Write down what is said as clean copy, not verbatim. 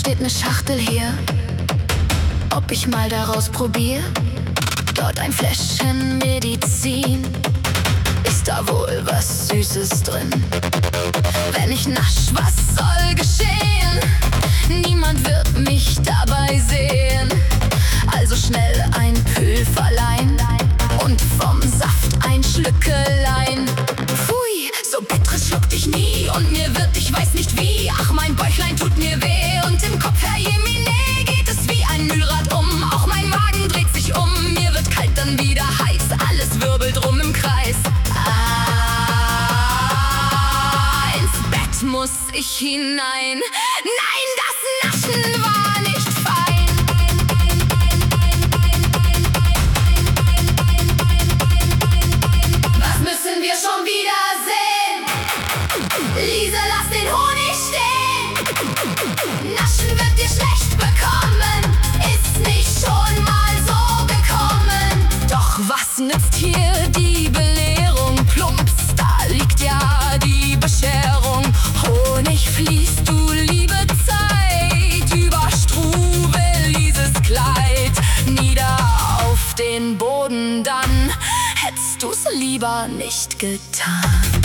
steht ne Schachtel hier, ob ich mal daraus probier. Dort ein Fläschchen Medizin, ist da wohl was Süßes drin? Wenn ich nasch, was soll geschehen? Niemand wird mich dabei sehen. Also schnell ein Pülferlein und vom Saft ein Schlückelein. Pfui, so bitteres schluckte ich nie und mir wird, ich weiß nicht wie. Ach, mein Bäuchlein tut mir weh und im Kopf, Herr Jemine, geht es wie ein Mühlrad um. Auch mein Magen dreht sich um, mir wird kalt, dann wieder heiß. Alles wirbelt rum im Kreis. Ins Bett muss ich hinein. Nein, das Naschen war nicht fein. Was müssen wir schon wieder sehen? Lise, lass den Honig stehen. Naschen wird dir schlecht bekommen, ist nicht schon mal so gekommen. Doch was nützt hier die Belehrung? Plumps, da liegt ja die Bescherung. Honig fließt, du liebe Zeit, über Struwel Lises Kleid. Nieder auf den Boden, dann hättest du's lieber nicht getan.